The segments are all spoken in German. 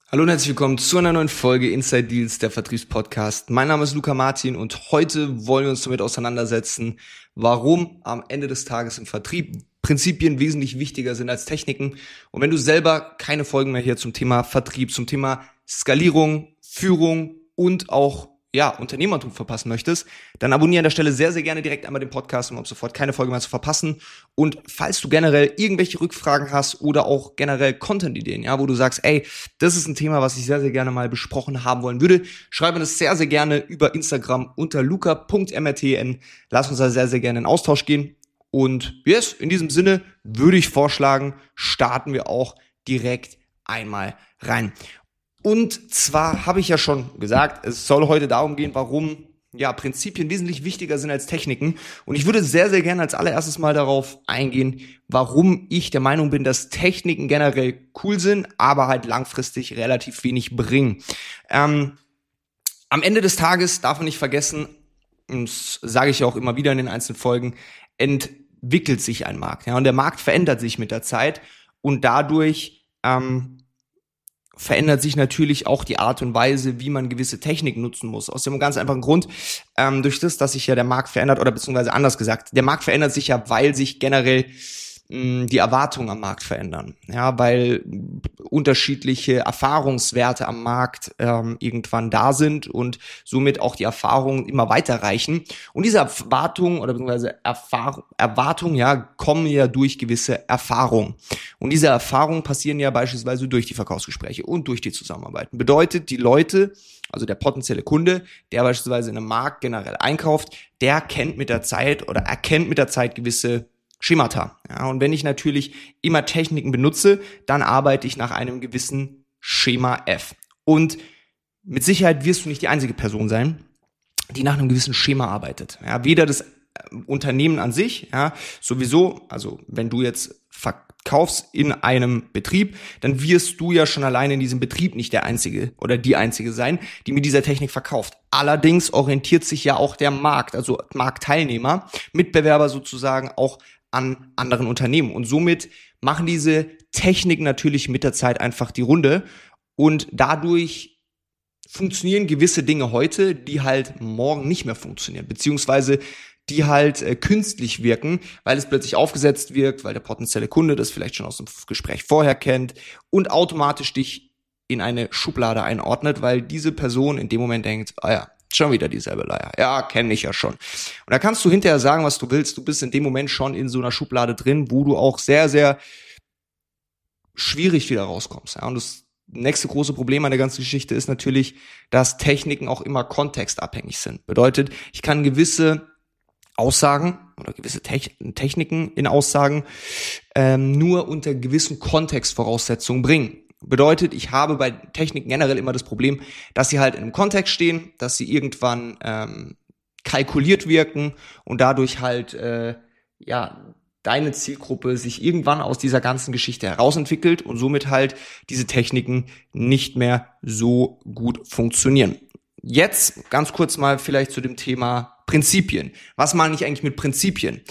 Hallo und herzlich willkommen zu einer neuen Folge Inside Deals, der Vertriebspodcast. Mein Name ist Luca Martin und heute wollen wir uns damit auseinandersetzen, warum am Ende des Tages im Vertrieb Prinzipien wesentlich wichtiger sind als Techniken. Und wenn du selber keine Folgen mehr hier zum Thema Vertrieb, zum Thema Skalierung, Führung und auch Unternehmertum verpassen möchtest, dann abonniere an der Stelle sehr, sehr gerne direkt einmal den Podcast, um ab sofort keine Folge mehr zu verpassen. Und falls du generell irgendwelche Rückfragen hast oder auch generell Content-Ideen, wo du sagst, ey, das ist ein Thema, was ich sehr, sehr gerne mal besprochen haben wollen würde, schreib mir das sehr, sehr gerne über Instagram unter luca.mrtn. Lass uns da sehr, sehr gerne in Austausch gehen. Und yes, in diesem Sinne würde ich vorschlagen, starten wir auch direkt einmal rein. Und zwar habe ich ja schon gesagt, es soll heute darum gehen, warum Prinzipien wesentlich wichtiger sind als Techniken. Und ich würde sehr, sehr gerne als allererstes mal darauf eingehen, warum ich der Meinung bin, dass Techniken generell cool sind, aber halt langfristig relativ wenig bringen. Am Ende des Tages darf man nicht vergessen, und das sage ich ja auch immer wieder in den einzelnen Folgen, entwickelt sich ein Markt. Ja, und der Markt verändert sich mit der Zeit und dadurch verändert sich natürlich auch die Art und Weise, wie man gewisse Techniken nutzen muss. Aus dem ganz einfachen Grund, durch das, dass sich ja der Markt verändert, oder beziehungsweise anders gesagt, der Markt verändert sich ja, weil sich generell die Erwartungen am Markt verändern. Ja, weil unterschiedliche Erfahrungswerte am Markt irgendwann da sind und somit auch die Erfahrungen immer weiterreichen. Und diese Erwartungen oder beziehungsweise Erwartungen kommen ja durch gewisse Erfahrungen. Und diese Erfahrungen passieren ja beispielsweise durch die Verkaufsgespräche und durch die Zusammenarbeit. Bedeutet, die Leute, also der potenzielle Kunde, der beispielsweise in einem Markt generell einkauft, der erkennt mit der Zeit gewisse Schemata. Ja, und wenn ich natürlich immer Techniken benutze, dann arbeite ich nach einem gewissen Schema F. Und mit Sicherheit wirst du nicht die einzige Person sein, die nach einem gewissen Schema arbeitet. Ja, weder das Unternehmen an sich, sowieso, also wenn du jetzt verkaufst in einem Betrieb, dann wirst du ja schon alleine in diesem Betrieb nicht der Einzige oder die Einzige sein, die mit dieser Technik verkauft. Allerdings orientiert sich ja auch der Markt, also Marktteilnehmer, Mitbewerber sozusagen auch an anderen Unternehmen. Und somit machen diese Techniken natürlich mit der Zeit einfach die Runde. Und dadurch funktionieren gewisse Dinge heute, die halt morgen nicht mehr funktionieren. Beziehungsweise die halt künstlich wirken, weil es plötzlich aufgesetzt wirkt, weil der potenzielle Kunde das vielleicht schon aus dem Gespräch vorher kennt und automatisch dich in eine Schublade einordnet, weil diese Person in dem Moment denkt, schon wieder dieselbe Leier. Ja, kenne ich ja schon. Und da kannst du hinterher sagen, was du willst. Du bist in dem Moment schon in so einer Schublade drin, wo du auch sehr, sehr schwierig wieder rauskommst. Ja, und das nächste große Problem an der ganzen Geschichte ist natürlich, dass Techniken auch immer kontextabhängig sind. Bedeutet, ich kann gewisse Aussagen oder gewisse Techniken in Aussagen nur unter gewissen Kontextvoraussetzungen bringen. Bedeutet, ich habe bei Techniken generell immer das Problem, dass sie halt in einem Kontext stehen, dass sie irgendwann kalkuliert wirken und dadurch halt deine Zielgruppe sich irgendwann aus dieser ganzen Geschichte herausentwickelt und somit halt diese Techniken nicht mehr so gut funktionieren. Jetzt ganz kurz mal vielleicht zu dem Thema Prinzipien. Was meine ich eigentlich mit Prinzipien?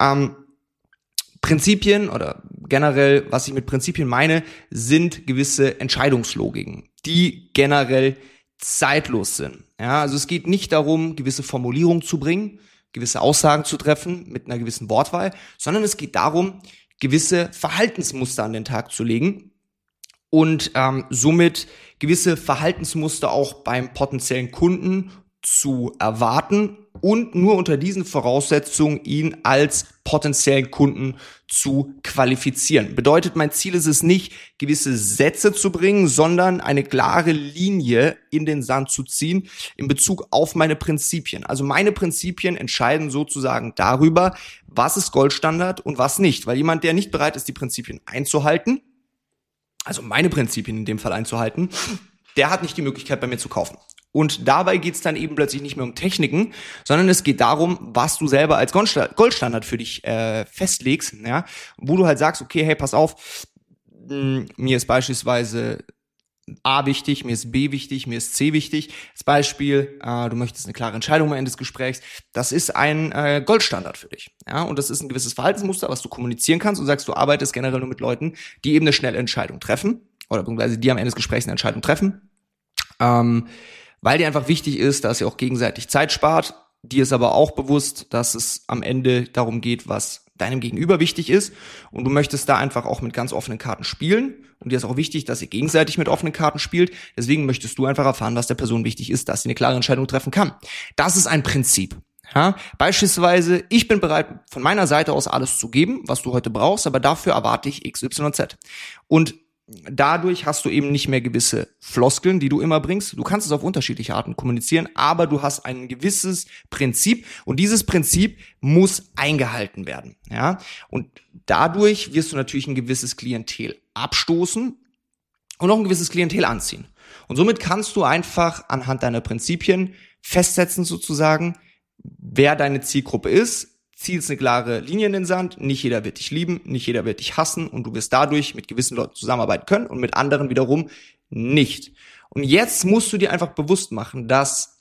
Prinzipien oder generell, was ich mit Prinzipien meine, sind gewisse Entscheidungslogiken, die generell zeitlos sind. Ja, also es geht nicht darum, gewisse Formulierungen zu bringen, gewisse Aussagen zu treffen mit einer gewissen Wortwahl, sondern es geht darum, gewisse Verhaltensmuster an den Tag zu legen und somit gewisse Verhaltensmuster auch beim potenziellen Kunden zu erwarten und nur unter diesen Voraussetzungen ihn als potenziellen Kunden zu qualifizieren. Bedeutet, mein Ziel ist es nicht, gewisse Sätze zu bringen, sondern eine klare Linie in den Sand zu ziehen in Bezug auf meine Prinzipien. Also meine Prinzipien entscheiden sozusagen darüber, was ist Goldstandard und was nicht. Weil jemand, der nicht bereit ist, die Prinzipien einzuhalten, also meine Prinzipien in dem Fall einzuhalten, der hat nicht die Möglichkeit, bei mir zu kaufen. Und dabei geht's dann eben plötzlich nicht mehr um Techniken, sondern es geht darum, was du selber als Goldstandard für dich festlegst, ja, wo du halt sagst, okay, hey, pass auf, mir ist beispielsweise A wichtig, mir ist B wichtig, mir ist C wichtig. Das Beispiel, du möchtest eine klare Entscheidung am Ende des Gesprächs, das ist ein Goldstandard für dich. Ja, und das ist ein gewisses Verhaltensmuster, was du kommunizieren kannst und sagst, du arbeitest generell nur mit Leuten, die eben eine schnelle Entscheidung treffen. oder beziehungsweise die am Ende des Gesprächs eine Entscheidung treffen, weil dir einfach wichtig ist, dass ihr auch gegenseitig Zeit spart. Dir ist aber auch bewusst, dass es am Ende darum geht, was deinem Gegenüber wichtig ist, und du möchtest da einfach auch mit ganz offenen Karten spielen, und dir ist auch wichtig, dass ihr gegenseitig mit offenen Karten spielt. Deswegen möchtest du einfach erfahren, was der Person wichtig ist, dass sie eine klare Entscheidung treffen kann. Das ist ein Prinzip. Ja, beispielsweise, ich bin bereit, von meiner Seite aus alles zu geben, was du heute brauchst, aber dafür erwarte ich X, Y, Z. Und dadurch hast du eben nicht mehr gewisse Floskeln, die du immer bringst. Du kannst es auf unterschiedliche Arten kommunizieren, aber du hast ein gewisses Prinzip, und dieses Prinzip muss eingehalten werden. Ja, und dadurch wirst du natürlich ein gewisses Klientel abstoßen und auch ein gewisses Klientel anziehen. Und somit kannst du einfach anhand deiner Prinzipien festsetzen sozusagen, wer deine Zielgruppe ist, ziehst eine klare Linie in den Sand, nicht jeder wird dich lieben, nicht jeder wird dich hassen, und du wirst dadurch mit gewissen Leuten zusammenarbeiten können und mit anderen wiederum nicht. Und jetzt musst du dir einfach bewusst machen, dass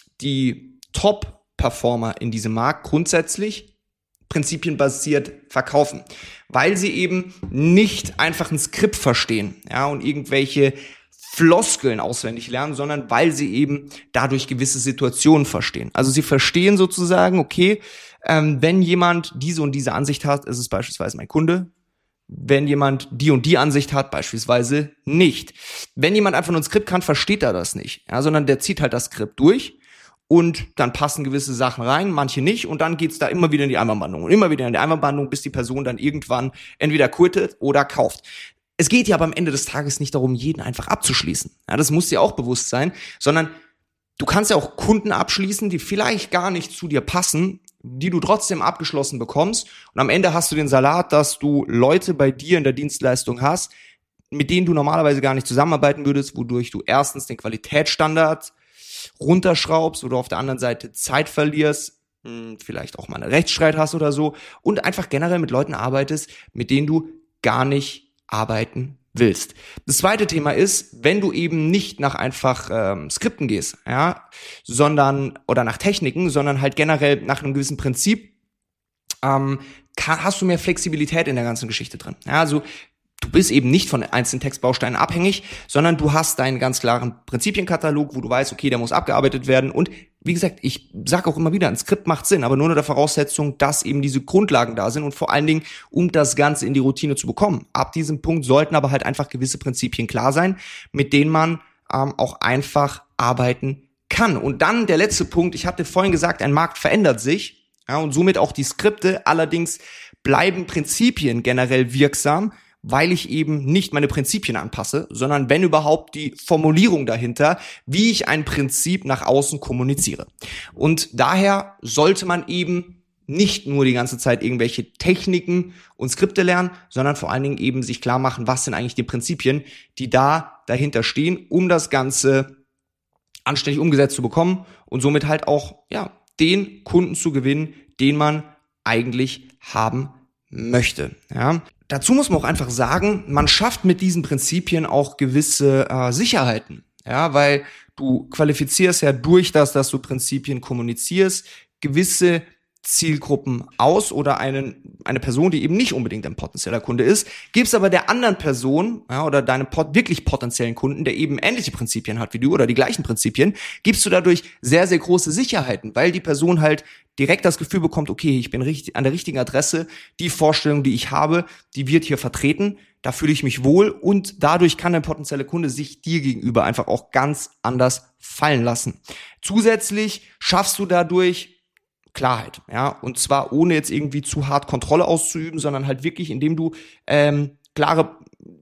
die Top-Performer in diesem Markt grundsätzlich prinzipienbasiert verkaufen, weil sie eben nicht einfach ein Skript verstehen, ja, und irgendwelche Floskeln auswendig lernen, sondern weil sie eben dadurch gewisse Situationen verstehen. Also sie verstehen sozusagen, okay, wenn jemand diese und diese Ansicht hat, ist es beispielsweise mein Kunde. Wenn jemand die und die Ansicht hat, beispielsweise nicht. Wenn jemand einfach nur ein Skript kann, versteht er das nicht, ja, sondern der zieht halt das Skript durch, und dann passen gewisse Sachen rein, manche nicht, und dann geht's da immer wieder in die Einwandbehandlung und immer wieder in die Einwandbehandlung, bis die Person dann irgendwann entweder quittet oder kauft. Es geht ja aber am Ende des Tages nicht darum, jeden einfach abzuschließen. Ja, das muss dir auch bewusst sein, sondern du kannst ja auch Kunden abschließen, die vielleicht gar nicht zu dir passen, die du trotzdem abgeschlossen bekommst. Und am Ende hast du den Salat, dass du Leute bei dir in der Dienstleistung hast, mit denen du normalerweise gar nicht zusammenarbeiten würdest, wodurch du erstens den Qualitätsstandard runterschraubst oder auf der anderen Seite Zeit verlierst, vielleicht auch mal einen Rechtsstreit hast oder so, und einfach generell mit Leuten arbeitest, mit denen du gar nicht arbeiten willst. Das zweite Thema ist, wenn du eben nicht nach einfach Skripten gehst, ja, sondern oder nach Techniken, sondern halt generell nach einem gewissen Prinzip, hast du mehr Flexibilität in der ganzen Geschichte drin. Ja, also du bist eben nicht von einzelnen Textbausteinen abhängig, sondern du hast deinen ganz klaren Prinzipienkatalog, wo du weißt, okay, der muss abgearbeitet werden. Und wie gesagt, ich sage auch immer wieder, ein Skript macht Sinn, aber nur unter der Voraussetzung, dass eben diese Grundlagen da sind und vor allen Dingen, um das Ganze in die Routine zu bekommen. Ab diesem Punkt sollten aber halt einfach gewisse Prinzipien klar sein, mit denen man auch einfach arbeiten kann. Und dann der letzte Punkt, ich hatte vorhin gesagt, ein Markt verändert sich, ja, und somit auch die Skripte. Allerdings bleiben Prinzipien generell wirksam, weil ich eben nicht meine Prinzipien anpasse, sondern wenn überhaupt die Formulierung dahinter, wie ich ein Prinzip nach außen kommuniziere. Und daher sollte man eben nicht nur die ganze Zeit irgendwelche Techniken und Skripte lernen, sondern vor allen Dingen eben sich klar machen, was sind eigentlich die Prinzipien, die dahinter stehen, um das Ganze anständig umgesetzt zu bekommen und somit halt auch, ja, den Kunden zu gewinnen, den man eigentlich haben möchte, ja. Dazu muss man auch einfach sagen, man schafft mit diesen Prinzipien auch gewisse Sicherheiten, ja, weil du qualifizierst ja durch das, dass du Prinzipien kommunizierst, gewisse Zielgruppen aus oder eine Person, die eben nicht unbedingt ein potenzieller Kunde ist, gibst aber der anderen Person, ja, oder deinem wirklich potenziellen Kunden, der eben ähnliche Prinzipien hat wie du oder die gleichen Prinzipien, gibst du dadurch sehr, sehr große Sicherheiten, weil die Person halt direkt das Gefühl bekommt, okay, ich bin an der richtigen Adresse, die Vorstellung, die ich habe, die wird hier vertreten, da fühle ich mich wohl, und dadurch kann der potenzielle Kunde sich dir gegenüber einfach auch ganz anders fallen lassen. Zusätzlich schaffst du dadurch Klarheit, ja, und zwar ohne jetzt irgendwie zu hart Kontrolle auszuüben, sondern halt wirklich, indem du klare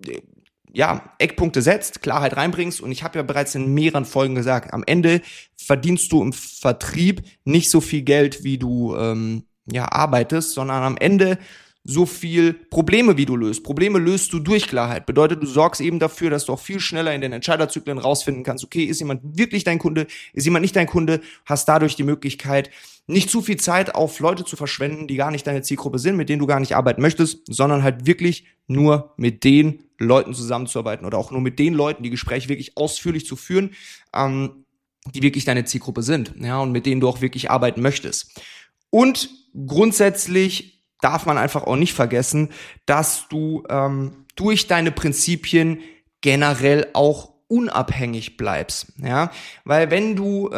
Eckpunkte setzt, Klarheit reinbringst. Und ich habe ja bereits in mehreren Folgen gesagt, am Ende verdienst du im Vertrieb nicht so viel Geld, wie du arbeitest, sondern am Ende so viel Probleme, wie du löst. Probleme löst du durch Klarheit. Bedeutet, du sorgst eben dafür, dass du auch viel schneller in den Entscheiderzyklen rausfinden kannst, okay, ist jemand wirklich dein Kunde, ist jemand nicht dein Kunde, hast dadurch die Möglichkeit, nicht zu viel Zeit auf Leute zu verschwenden, die gar nicht deine Zielgruppe sind, mit denen du gar nicht arbeiten möchtest, sondern halt wirklich nur mit den Leuten zusammenzuarbeiten oder auch nur mit den Leuten, die Gespräche wirklich ausführlich zu führen, die wirklich deine Zielgruppe sind, ja, und mit denen du auch wirklich arbeiten möchtest. Und grundsätzlich darf man einfach auch nicht vergessen, dass du durch deine Prinzipien generell auch unabhängig bleibst, ja, weil wenn du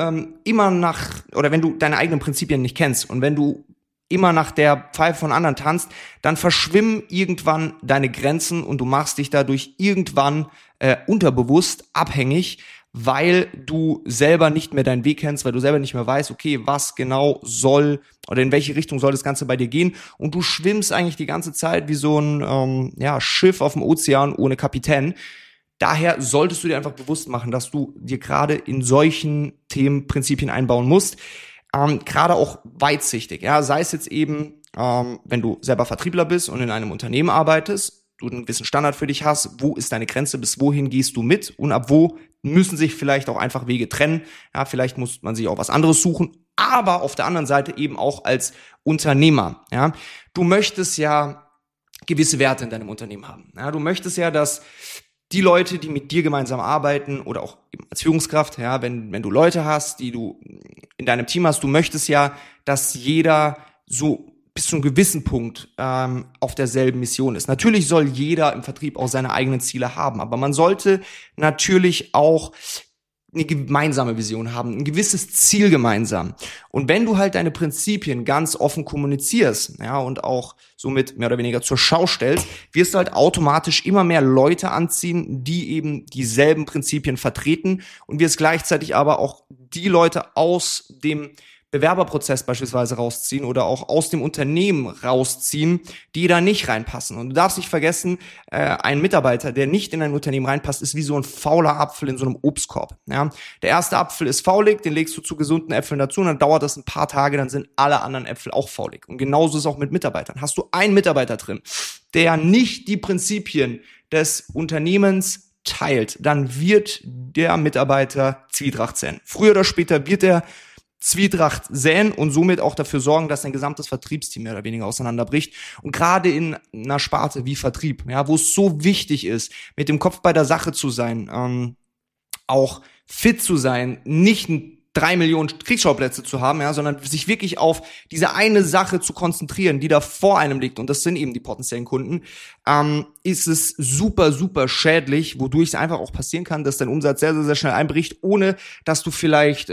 wenn du deine eigenen Prinzipien nicht kennst und wenn du immer nach der Pfeife von anderen tanzt, dann verschwimmen irgendwann deine Grenzen und du machst dich dadurch irgendwann unterbewusst abhängig, weil du selber nicht mehr deinen Weg kennst, weil du selber nicht mehr weißt, okay, was genau soll oder in welche Richtung soll das Ganze bei dir gehen, und du schwimmst eigentlich die ganze Zeit wie so ein Schiff auf dem Ozean ohne Kapitän. Daher solltest du dir einfach bewusst machen, dass du dir gerade in solchen Themen Prinzipien einbauen musst, gerade auch weitsichtig, ja, sei es jetzt eben, wenn du selber Vertriebler bist und in einem Unternehmen arbeitest, du einen gewissen Standard für dich hast, wo ist deine Grenze, bis wohin gehst du mit und ab wo müssen sich vielleicht auch einfach Wege trennen, ja, vielleicht muss man sich auch was anderes suchen, aber auf der anderen Seite eben auch als Unternehmer, ja, du möchtest ja gewisse Werte in deinem Unternehmen haben, ja, du möchtest ja, dass die Leute, die mit dir gemeinsam arbeiten oder auch eben als Führungskraft, ja, wenn du Leute hast, die du in deinem Team hast, du möchtest ja, dass jeder so bis zu einem gewissen Punkt auf derselben Mission ist. Natürlich soll jeder im Vertrieb auch seine eigenen Ziele haben, aber man sollte natürlich auch eine gemeinsame Vision haben, ein gewisses Ziel gemeinsam. Und wenn du halt deine Prinzipien ganz offen kommunizierst, ja, und auch somit mehr oder weniger zur Schau stellst, wirst du halt automatisch immer mehr Leute anziehen, die eben dieselben Prinzipien vertreten, und wirst gleichzeitig aber auch die Leute aus dem Bewerberprozess beispielsweise rausziehen oder auch aus dem Unternehmen rausziehen, die da nicht reinpassen. Und du darfst nicht vergessen, ein Mitarbeiter, der nicht in ein Unternehmen reinpasst, ist wie so ein fauler Apfel in so einem Obstkorb. Ja? Der erste Apfel ist faulig, den legst du zu gesunden Äpfeln dazu und dann dauert das ein paar Tage, dann sind alle anderen Äpfel auch faulig. Und genauso ist es auch mit Mitarbeitern. Hast du einen Mitarbeiter drin, der nicht die Prinzipien des Unternehmens teilt, dann wird der Mitarbeiter Zwietracht säen. Früher oder später wird er Zwietracht säen und somit auch dafür sorgen, dass dein gesamtes Vertriebsteam mehr oder weniger auseinanderbricht. Und gerade in einer Sparte wie Vertrieb, ja, wo es so wichtig ist, mit dem Kopf bei der Sache zu sein, auch fit zu sein, nicht 3 Millionen Kriegsschauplätze zu haben, ja, sondern sich wirklich auf diese eine Sache zu konzentrieren, die da vor einem liegt, und das sind eben die potenziellen Kunden, ist es super, super schädlich, wodurch es einfach auch passieren kann, dass dein Umsatz sehr, sehr, sehr schnell einbricht, ohne dass du vielleicht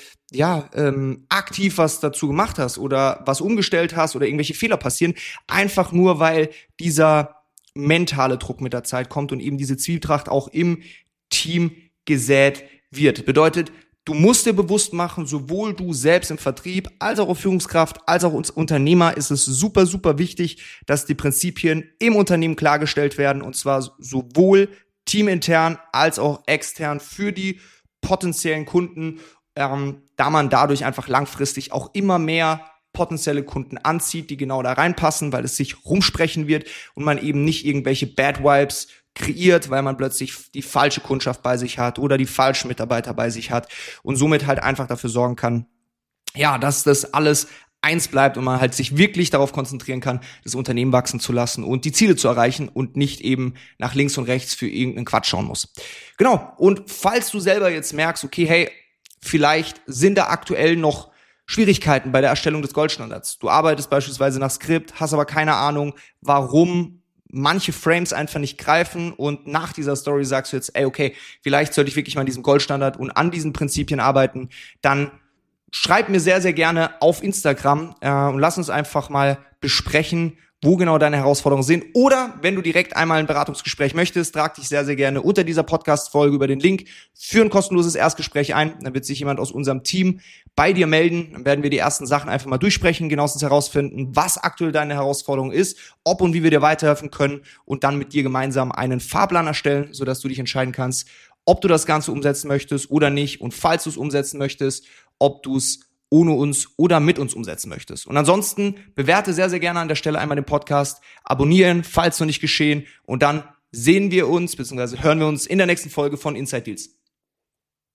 aktiv was dazu gemacht hast oder was umgestellt hast oder irgendwelche Fehler passieren, einfach nur, weil dieser mentale Druck mit der Zeit kommt und eben diese Zwietracht auch im Team gesät wird. Bedeutet, du musst dir bewusst machen, sowohl du selbst im Vertrieb, als auch als Führungskraft, als auch als Unternehmer ist es super, super wichtig, dass die Prinzipien im Unternehmen klargestellt werden, und zwar sowohl teamintern als auch extern für die potenziellen Kunden, da man dadurch einfach langfristig auch immer mehr potenzielle Kunden anzieht, die genau da reinpassen, weil es sich rumsprechen wird und man eben nicht irgendwelche Bad Vibes kreiert, weil man plötzlich die falsche Kundschaft bei sich hat oder die falschen Mitarbeiter bei sich hat und somit halt einfach dafür sorgen kann, ja, dass das alles eins bleibt und man halt sich wirklich darauf konzentrieren kann, das Unternehmen wachsen zu lassen und die Ziele zu erreichen und nicht eben nach links und rechts für irgendeinen Quatsch schauen muss. Genau, und falls du selber jetzt merkst, okay, hey, vielleicht sind da aktuell noch Schwierigkeiten bei der Erstellung des Goldstandards. Du arbeitest beispielsweise nach Skript, hast aber keine Ahnung, warum manche Frames einfach nicht greifen, und nach dieser Story sagst du jetzt, ey, okay, vielleicht sollte ich wirklich mal an diesem Goldstandard und an diesen Prinzipien arbeiten, dann schreib mir sehr, sehr gerne auf Instagram und lass uns einfach mal besprechen, wo genau deine Herausforderungen sind. Oder wenn du direkt einmal ein Beratungsgespräch möchtest, trag dich sehr, sehr gerne unter dieser Podcast-Folge über den Link für ein kostenloses Erstgespräch ein. Dann wird sich jemand aus unserem Team bei dir melden. Dann werden wir die ersten Sachen einfach mal durchsprechen, genauestens herausfinden, was aktuell deine Herausforderung ist, ob und wie wir dir weiterhelfen können, und dann mit dir gemeinsam einen Fahrplan erstellen, sodass du dich entscheiden kannst, ob du das Ganze umsetzen möchtest oder nicht, und falls du es umsetzen möchtest, ob du es ohne uns oder mit uns umsetzen möchtest. Und ansonsten bewerte sehr, sehr gerne an der Stelle einmal den Podcast, abonnieren, falls noch nicht geschehen, und dann sehen wir uns bzw. hören wir uns in der nächsten Folge von Inside Deals.